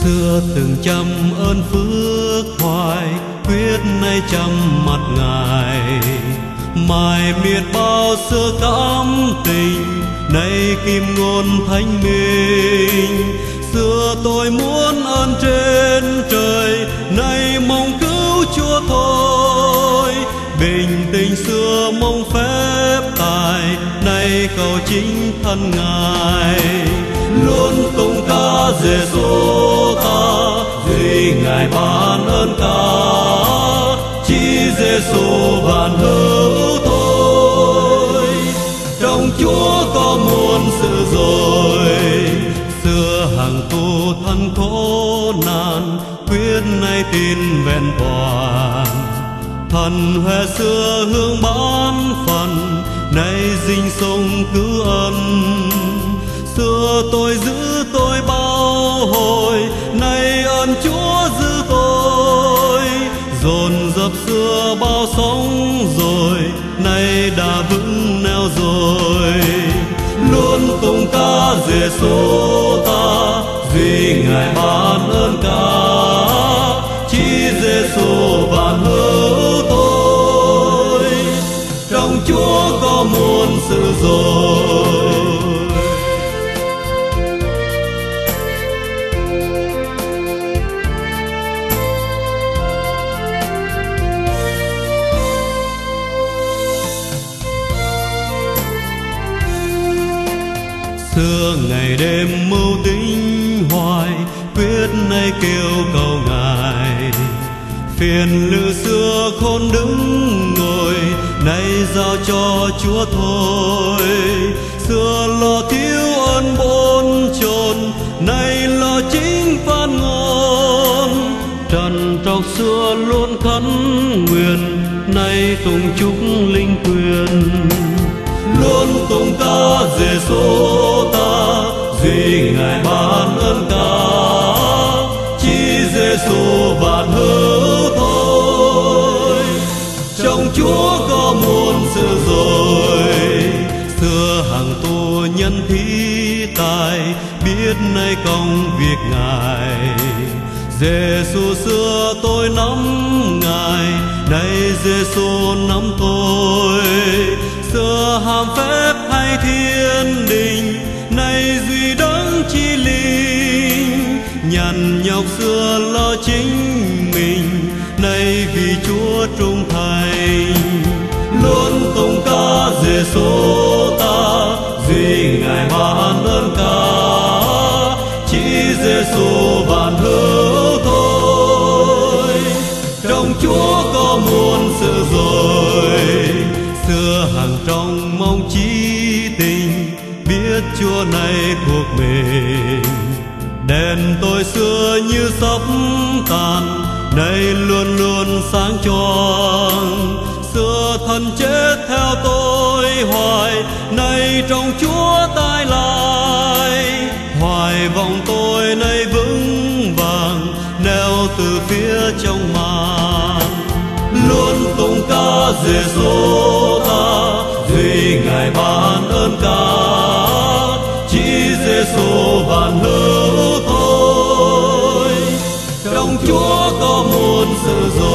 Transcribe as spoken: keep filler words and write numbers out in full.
Xưa từng trăm ơn phước hoài, quyết nay trăm mặt Ngài. Mài miệt bao xưa cảm tình, nay kim ngôn thánh minh. Xưa tôi muốn ơn trên trời, nay mong cứu Chúa thôi. Bình tình xưa mong phép tài, nay cầu chính thân Ngài. Luôn tung ca Giê-xu ta, duy Ngài ban ơn ca. Chỉ Giê-xu van hữu thôi, trong Chúa có muôn sự rồi. Xưa hàng tu thân khổ nạn, quyết nay tin vẹn toàn. Thần huệ xưa hương bán phần, nay dinh sông cứu ân. Xưa tôi giữ tôi bao hồi, nay ơn Chúa giữ tôi. Dồn dập xưa bao sóng rồi, nay đã vững neo rồi. Luôn tung ca Giê-xu ta, duy Ngài ban ơn ca. Chỉ Giê-xu van hữu tôi, trong Chúa có muôn sự rồi. Xưa ngày đêm mưu tính hoài, quyết nay kêu cầu Ngài. Phiền lự xưa khôn đứng ngồi, nay giao cho Chúa thôi. Xưa lo thiếu ơn bồn chồn, nay lo chính phát ngôn. Trần trọc xưa luôn khấn nguyện, nay tùng chúc linh quyền. Luôn tung ca Giê-xu ta, duy Ngài ban ơn ca. Chỉ Giê-xu van hữu thôi, trong Chúa có muôn sự rồi. Xưa hàng tu nhân thí tài, biết nay công việc Ngài. Giê-xu xưa tôi nắm Ngài, nay Giê-xu nắm tôi. Xưa hàm phép hay thiên đình, nay duy đấng chi linh. Nhằn nhọc xưa lo chính mình, nay vì Chúa trung thành. Luôn tung ca Giê-xu ta, duy Ngài ban ơn ca. Chỉ Giê-xu van hữu. Trong Chúa có muôn sự rồi. Xưa hàng trong mong chí tình, biết Chúa này thuộc mình. Đèn tôi xưa như sắp tàn, nay luôn luôn sáng choang. Xưa thân chết theo tôi hoài, nay trong Chúa tái lại. Hoài vọng tôi nay vững vàng, neo từ phía trong màn. Luôn tung ca Giê-xu ta, duy Ngài ban ơn ca. Chỉ Giê-xu van hữu thôi, trong Chúa có muôn sự rồi.